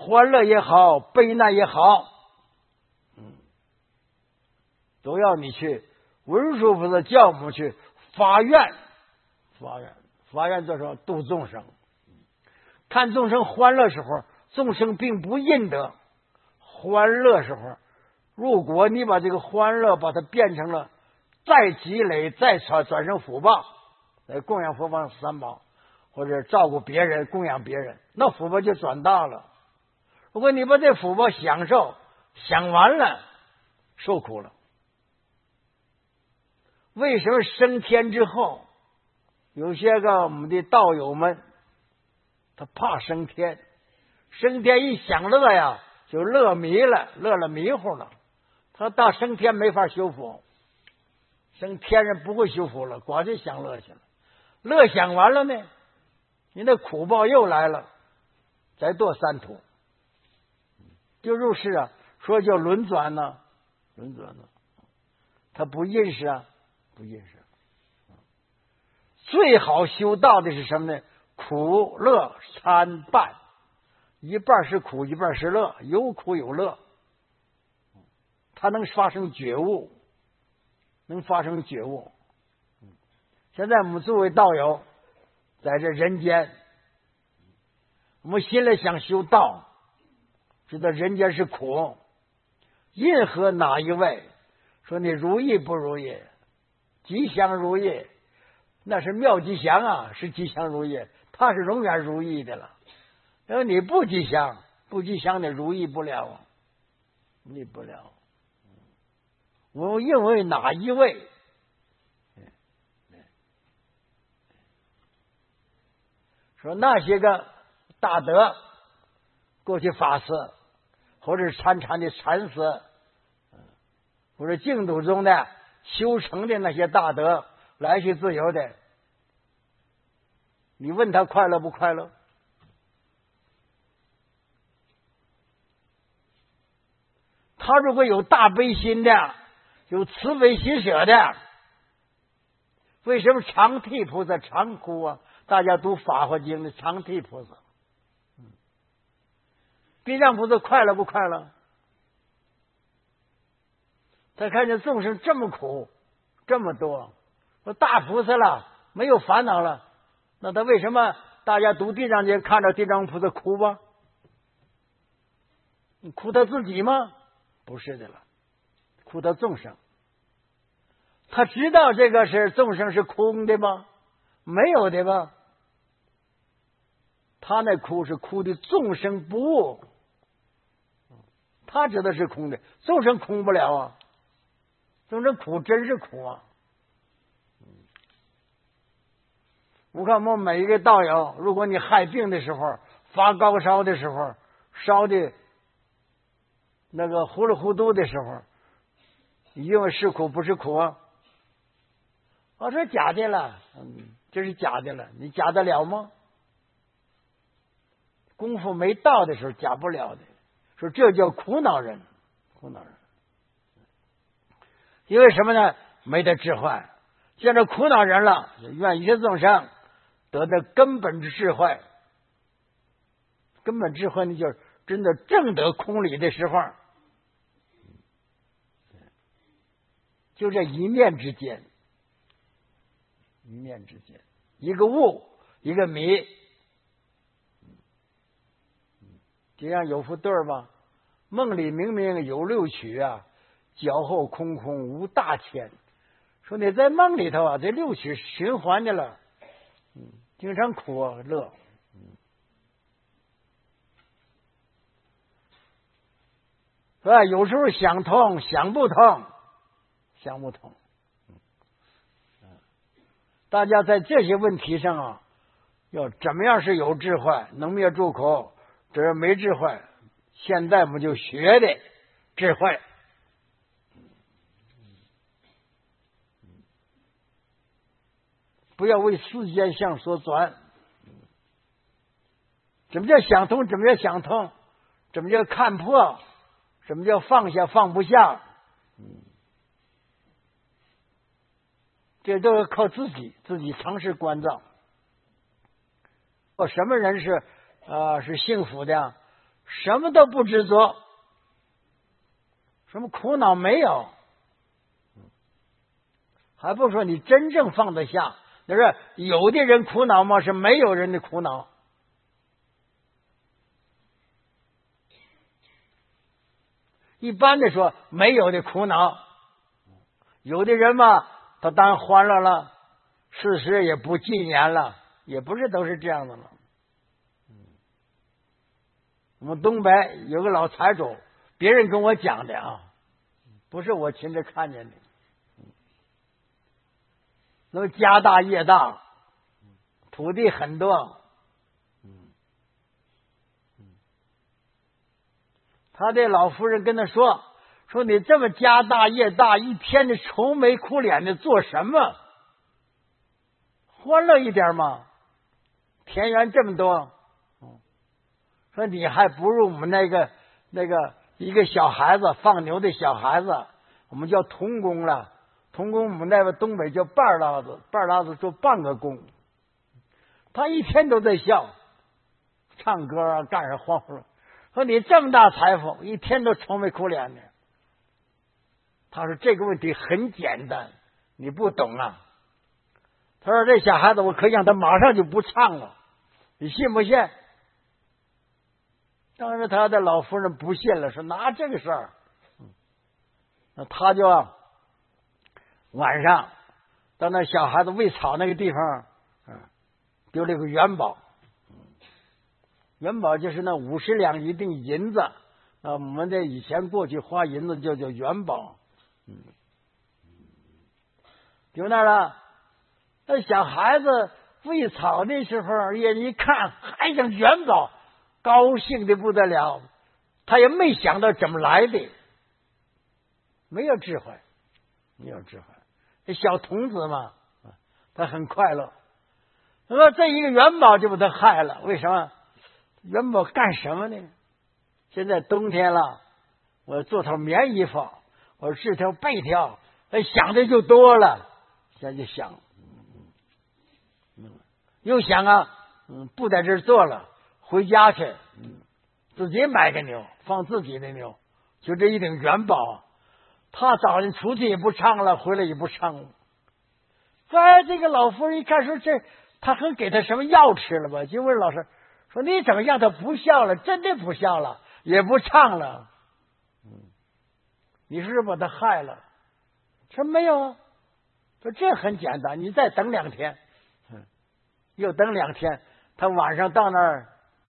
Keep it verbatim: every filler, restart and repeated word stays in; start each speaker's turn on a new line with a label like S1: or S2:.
S1: 欢乐也好，悲难也好，嗯，都要你去文殊菩萨教母去发愿，发愿，发愿做什么？度众生。看众生欢乐时候，众生并不应得欢乐时候。如果你把这个欢乐把它变成了再积累，再转转成福报，来供养佛法三宝，或者照顾别人，供养别人，那福报就转大了。如果你把这福报享受享完了，受苦了。为什么升天之后，有些个我们的道友们，他怕升天，升天一想乐呀，就乐迷了，乐了迷糊了。他到升天没法修福，升天人不会修福了，光是享乐去了。乐享完了呢，你那苦报又来了，再堕三途，就入世啊。说叫轮转呢，轮转呢，他不认识啊，不认识。最好修道的是什么呢？苦乐参半，一半是苦，一半是乐，有苦有乐。他能发生觉悟，能发生觉悟。现在我们作为道友，在这人间，我们心里想修道，知道人间是苦，任何哪一位说你如意不如意，吉祥如意，那是妙吉祥啊，是吉祥如意，他是永远如意的了。因为你不吉祥，不吉祥的如意不了，如意不了。我认为哪一位说那些个大德，过去法师，或者参禅的禅师，或者净土中的修成的那些大德，来去自由的，你问他快乐不快乐？他如果有大悲心的，有慈悲喜舍的，为什么常替菩萨常哭啊？大家读法华经的常替菩萨，地藏菩萨快乐不快乐？他看见众生这么苦，这么多，说大菩萨了，没有烦恼了，那他为什么大家读地藏经看着地藏菩萨哭吧？你哭他自己吗？不是的了，哭他众生。他知道这个是众生是空的吗？没有的吧？他那哭是哭的众生不悟，他知道是空的，众生空不了啊，众生苦真是苦啊。我看我们每一个道友，如果你害病的时候，发高烧的时候，烧的那个糊里糊涂的时候，你认为是苦不是苦啊？我说假的了，嗯，这是假的了，你假得了吗？功夫没到的时候假不了的，说这叫苦恼人，苦恼人。因为什么呢？没得智慧，见着苦恼人了，愿一切众生得到根本之智慧。根本智慧呢，就是真的正得空理的时候，就这一念之间，一念之间，一个悟，一个迷。就像有副对儿吧，梦里明明有六曲啊，脚后空空无大千。说你在梦里头啊，这六曲循环的了，嗯，经常苦啊乐，嗯，是吧？有时候想通，想不通，想不通。嗯，大家在这些问题上啊，要怎么样是有智慧，能灭诸苦。这是没智慧，现在我们就学的智慧。不要为世间相所转。怎么叫想通？怎么叫想通？怎么叫看破？什么叫放下放不下？嗯，这都是靠自己，自己尝试关照。哦，什么人是啊、呃、是幸福的？ 什么都不执着，什么苦恼没有，还不说你真正放得下。就是有的人苦恼吗？是没有人的苦恼。一般的说，没有的苦恼。有的人嘛，他当然欢乐了，事实也不禁言了，也不是都是这样的了。我们东北有个老财主，别人跟我讲的啊，不是我亲自看见的。那么家大业大，土地很多，他的老夫人跟他说：“说你这么家大业大，一天的愁眉苦脸的做什么？欢乐一点嘛！田园这么多，说你还不如我们那个那个一个小孩子放牛的小孩子，我们叫童工了。童工我们那个东北叫半拉子，半拉子做半个工。他一天都在笑，唱歌啊，干啥晃晃。说你这么大财富，一天都愁眉苦脸的。他说这个问题很简单，你不懂啊。他说这小孩子我可以让他马上就不唱了，你信不信？当时他的老夫人不信了，说哪这个事儿？那他就晚上到那小孩子喂草那个地方，丢了个元宝。元宝就是那五十两一锭银子，啊，我们这以前过去花银子就叫元宝。嗯，丢那了。那小孩子喂草的时候，也一看还剩元宝，高兴的不得了。他也没想到怎么来的，没有智慧，没有智慧。这小童子嘛，他很快乐。那么这一个元宝就把他害了，为什么？元宝干什么呢？现在冬天了，我做套棉衣服，我织条被条，想的就多了，现在就想，嗯，又想啊，嗯，不在这儿做了，回家去，嗯，自己买个牛，放自己的牛，就这一顶元宝，他早上出去也不唱了，回来也不唱了。哎，这个老夫人一看说这，他很给他什么药吃了吧？就问老师说你怎么让他不笑了？真的不笑了，也不唱了。嗯，你是不是把他害了？说没有啊。说这很简单，你再等两天。嗯，又等两天，他晚上到那儿